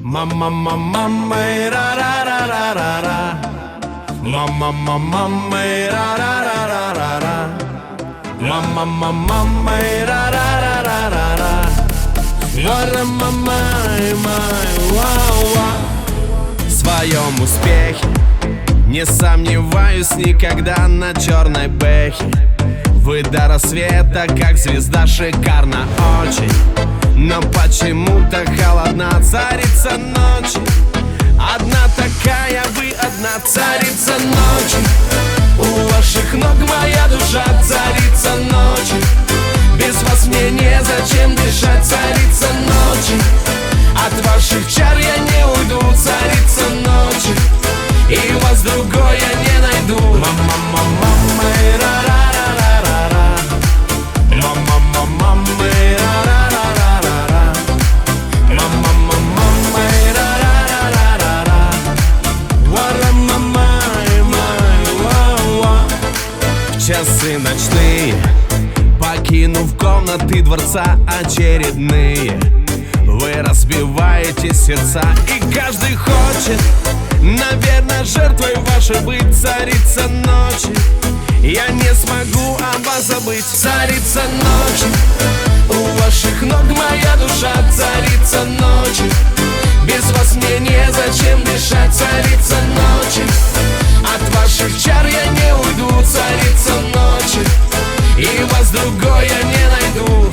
Мама, мама, ра ра ра ра ра ра. Мама, мама, ра ра ра ра ра ра. Мама, мама, ра ра ра ра ра ра. Ра мама, в своем успехе не сомневаюсь никогда на черной бэхе. Вы до рассвета, как звезда, шикарно очень. Но почему-то холодна царица ночи. Одна такая вы, одна царица ночи. У ваших ног моя душа, царица ночи. Без вас мне незачем дышать, царица ночи. От ваших чар я не уйду, царица ночи. И вас другой я не найду. Мама, мама, ра ра ра ра ра ра. Мама, мама, ра ра ра ра ра ра. Мама, мама, ра ра ра ра ра ра. Вара мама, в часы ночные, покинув комнаты дворца очередные, вы разбиваете сердца, и каждый хочет, наверное, жертвой вашей быть, царица ночи. Я не смогу об вас забыть, царица ночи. У ваших ног моя душа, царица ночи. Без вас мне незачем дышать, царица ночи. От ваших чар я не уйду, царица ночи. И вас другой я не найду.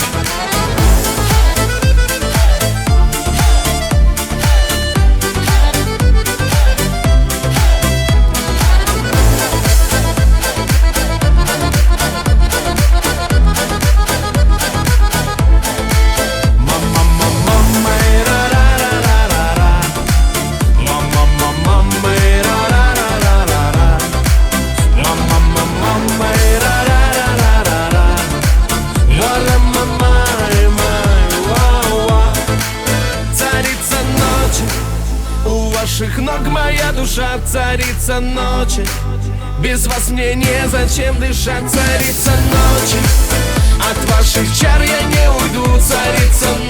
У ваших ног моя душа, царица ночи. Без вас мне незачем дышать, царица ночи. От ваших чар я не уйду, царица ночи.